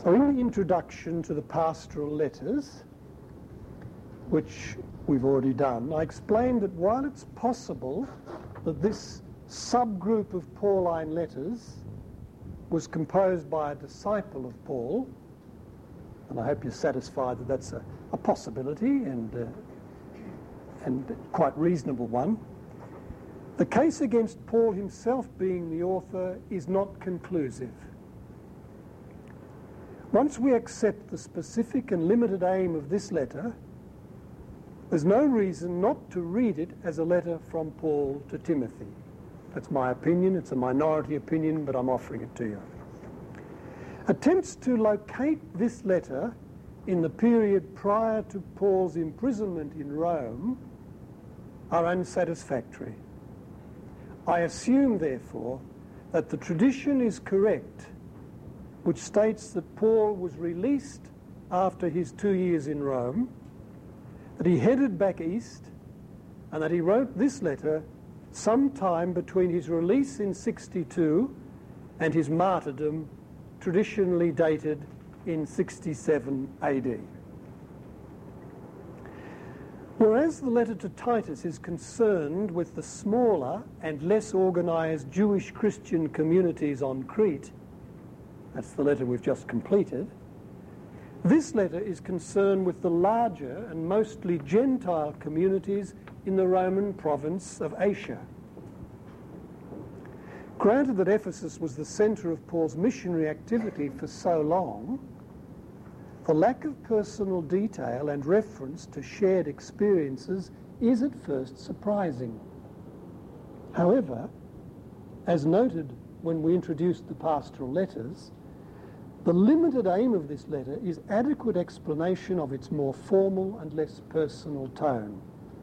So in the introduction to the pastoral letters, which we've already done, I explained that while it's possible that this subgroup of Pauline letters was composed by a disciple of Paul, and I hope you're satisfied that that's a possibility and quite reasonable one, the case against Paul himself being the author is not conclusive. Once we accept the specific and limited aim of this letter, there's no reason not to read it as a letter from Paul to Timothy. That's my opinion. It's a minority opinion, but I'm offering it to you. Attempts to locate this letter in the period prior to Paul's imprisonment in Rome are unsatisfactory. I assume, therefore, that the tradition is correct, which states that Paul was released after his 2 years in Rome, that he headed back east, and that he wrote this letter sometime between his release in 62 and his martyrdom, traditionally dated in 67 AD. Whereas the letter to Titus is concerned with the smaller and less organised Jewish Christian communities on Crete, that's the letter we've just completed, this letter is concerned with the larger and mostly Gentile communities in the Roman province of Asia. Granted that Ephesus was the centre of Paul's missionary activity for so long, the lack of personal detail and reference to shared experiences is at first surprising. However, as noted when we introduced the pastoral letters, the limited aim of this letter is adequate explanation of its more formal and less personal tone.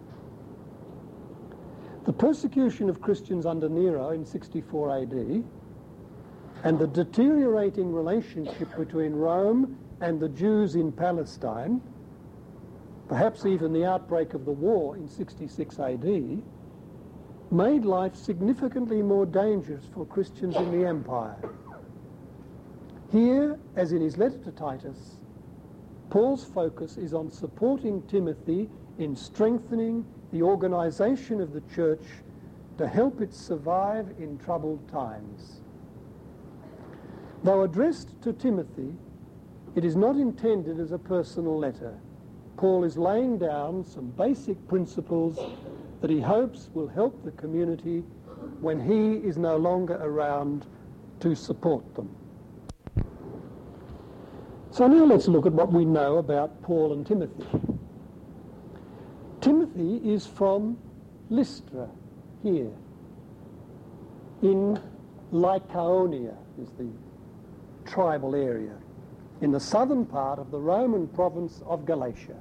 The persecution of Christians under Nero in 64 AD and the deteriorating relationship between Rome and the Jews in Palestine, perhaps even the outbreak of the war in 66 AD, made life significantly more dangerous for Christians in the empire. Here, as in his letter to Titus, Paul's focus is on supporting Timothy in strengthening the organisation of the church to help it survive in troubled times. Though addressed to Timothy, it is not intended as a personal letter. Paul is laying down some basic principles that he hopes will help the community when he is no longer around to support them. So now let's look at what we know about Paul and Timothy. Timothy is from Lystra, here. In Lycaonia is the tribal area, in the southern part of the Roman province of Galatia.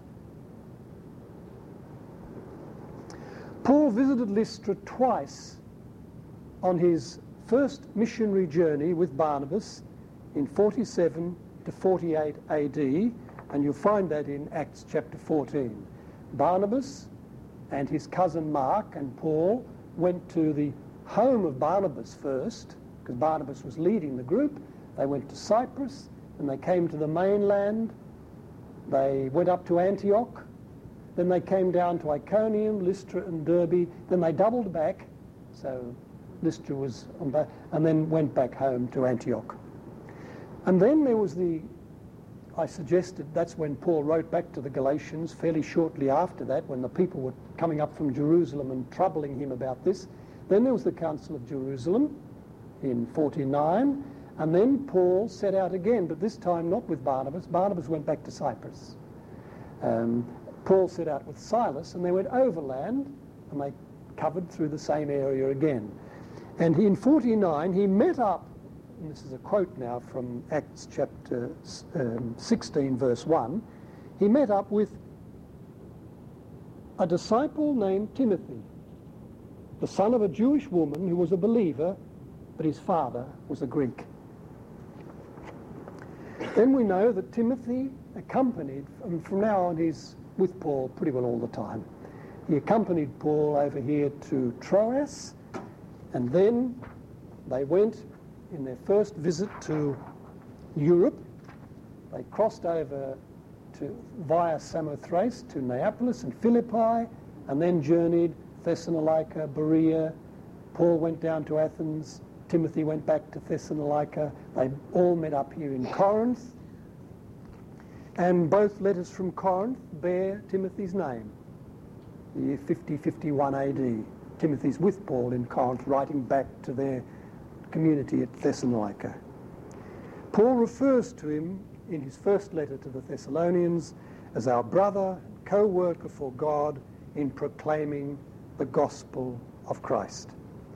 Paul visited Lystra twice on his first missionary journey with Barnabas in 47 to 48 AD, and you'll find that in Acts chapter 14. Barnabas and his cousin Mark and Paul went to the home of Barnabas first, because Barnabas was leading the group. They went to Cyprus, and they came to the mainland. They went up to Antioch. Then they came down to Iconium, Lystra and Derbe. Then they doubled back, so Lystra was on that, and then went back home to Antioch. And then there was I suggested that's when Paul wrote back to the Galatians, fairly shortly after that, when the people were coming up from Jerusalem and troubling him about this. Then there was the Council of Jerusalem in 49, and then Paul set out again, but this time not with Barnabas. Barnabas went back to Cyprus. Paul set out with Silas, and they went overland, and they covered through the same area again. And in 49, he met up, and this is a quote now from Acts chapter 16, verse 1, he met up with a disciple named Timothy, the son of a Jewish woman who was a believer, but his father was a Greek. Then we know that Timothy accompanied, and from now on he's with Paul pretty well all the time. He accompanied Paul over here to Troas, and then they went in their first visit to Europe, they crossed over via Samothrace to Neapolis and Philippi, and then journeyed Thessalonica, Berea. Paul went down to Athens. Timothy went back to Thessalonica. They all met up here in Corinth. And both letters from Corinth bear Timothy's name. The year 50-51 AD. Timothy's with Paul in Corinth, writing back to their community at Thessalonica. Paul refers to him in his first letter to the Thessalonians as our brother, co-worker for God in proclaiming the gospel of Christ.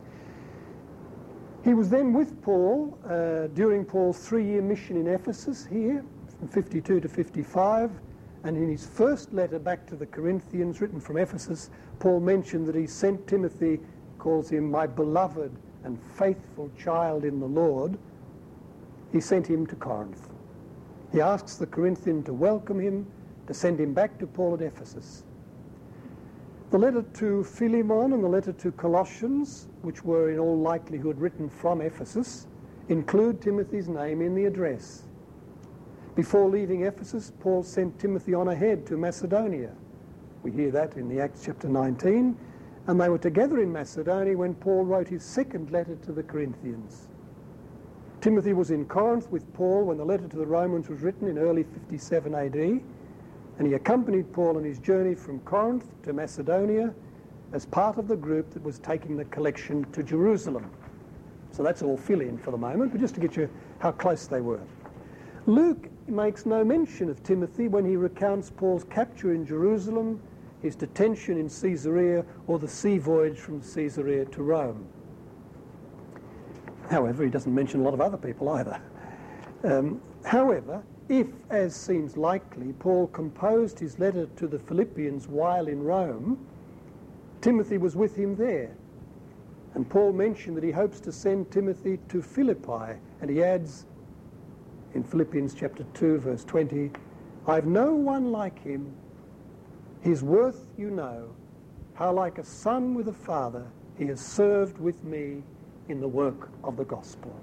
He was then with Paul during Paul's 3-year mission in Ephesus here, from 52 to 55, and in his first letter back to the Corinthians, written from Ephesus, Paul mentioned that he sent Timothy, calls him my beloved and faithful child in the Lord. He sent him to Corinth. He asks the Corinthian to welcome him, to send him back to Paul at Ephesus. The letter to Philemon and the letter to Colossians, which were in all likelihood written from Ephesus, include Timothy's name in the address. Before leaving Ephesus, Paul sent Timothy on ahead to Macedonia. We hear that in the Acts chapter 19. And they were together in Macedonia when Paul wrote his second letter to the Corinthians. Timothy was in Corinth with Paul when the letter to the Romans was written in early 57 AD, and he accompanied Paul on his journey from Corinth to Macedonia as part of the group that was taking the collection to Jerusalem. So that's all fill-in for the moment, but just to get you how close they were. Luke makes no mention of Timothy when he recounts Paul's capture in Jerusalem, his detention in Caesarea, or the sea voyage from Caesarea to Rome. However, he doesn't mention a lot of other people either. However, if, as seems likely, Paul composed his letter to the Philippians while in Rome, Timothy was with him there. And Paul mentioned that he hopes to send Timothy to Philippi, and he adds in Philippians chapter 2, verse 20, I've no one like him. His worth you know, how like a son with a father he has served with me in the work of the gospel.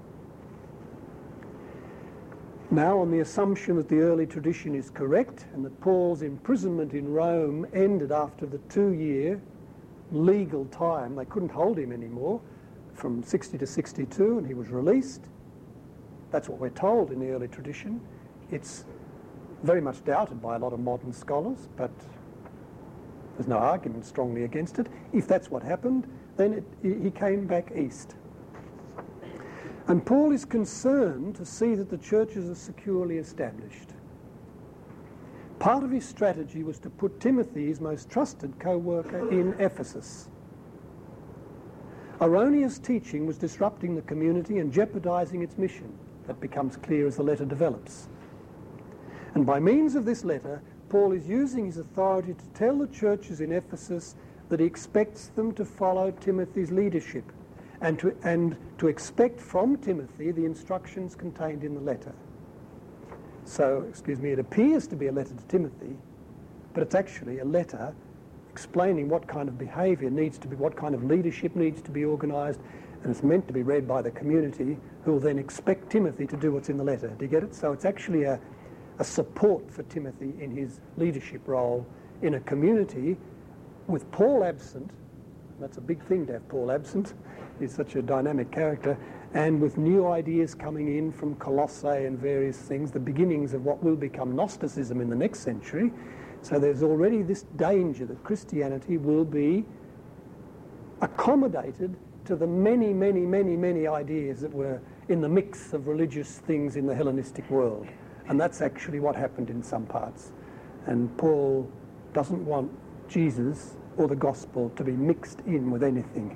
Now, on the assumption that the early tradition is correct and that Paul's imprisonment in Rome ended after the 2-year legal time, they couldn't hold him anymore, from 60 to 62, and he was released. That's what we're told in the early tradition. It's very much doubted by a lot of modern scholars, but there's no argument strongly against it. If that's what happened, then he came back east. And Paul is concerned to see that the churches are securely established. Part of his strategy was to put Timothy, his most trusted co-worker, in Ephesus. Erroneous teaching was disrupting the community and jeopardizing its mission. That becomes clear as the letter develops. And by means of this letter, Paul is using his authority to tell the churches in Ephesus that he expects them to follow Timothy's leadership and to expect from Timothy the instructions contained in the letter. So, it appears to be a letter to Timothy, but it's actually a letter explaining what kind of behaviour needs to be, what kind of leadership needs to be organised, and it's meant to be read by the community, who will then expect Timothy to do what's in the letter. Do you get it? So it's actually a support for Timothy in his leadership role in a community with Paul absent. That's a big thing to have Paul absent. He's such a dynamic character. And with new ideas coming in from Colossae and various things, the beginnings of what will become Gnosticism in the next century. So there's already this danger that Christianity will be accommodated to the many, many, many, many ideas that were in the mix of religious things in the Hellenistic world. And that's actually what happened in some parts. And Paul doesn't want Jesus or the gospel to be mixed in with anything.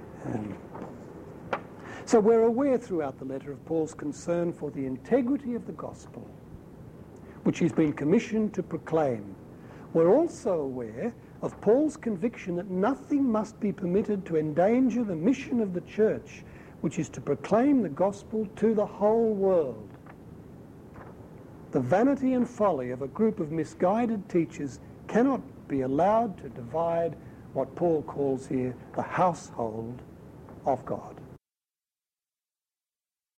So we're aware throughout the letter of Paul's concern for the integrity of the gospel, which he's been commissioned to proclaim. We're also aware of Paul's conviction that nothing must be permitted to endanger the mission of the church, which is to proclaim the gospel to the whole world. The vanity and folly of a group of misguided teachers cannot be allowed to divide what Paul calls here the household of God.